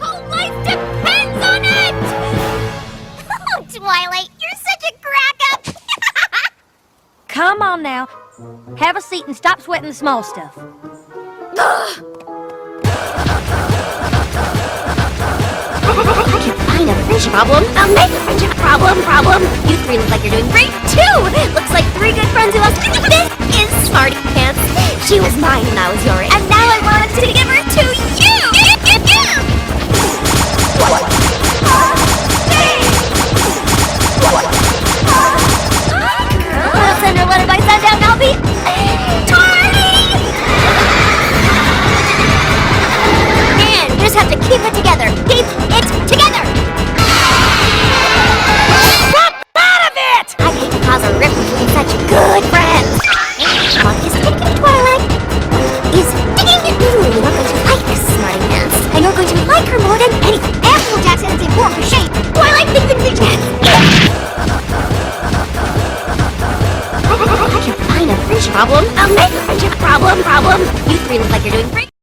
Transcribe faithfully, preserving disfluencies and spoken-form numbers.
whole life depends on it! Oh, Twilight, you're such a crack-up! Come on now. Have a seat and stop sweating the small stuff. I can find a friendship problem. I'll make a friendship problem problem. You three look like you're doing great too. Looks like three good friends who else. This is Smarty Pants. She was mine when I was your age, and now I wanted to give her to you. We'll send her letter by sundown. I'll be Tardy. And you just have to keep it together. Keep it together. Snap out of it! I hate to cause a rift between such good friends. What is sticking, Twilight? Is sticking. Ooh, you're not going to like this Smarty Pants, and you're going to like her more than anything. Apple Jackson is a form for shape. Twilight thinks it's a chance. I can find a friendship problem. I'll make a friendship problem problem. You three look like you're doing great.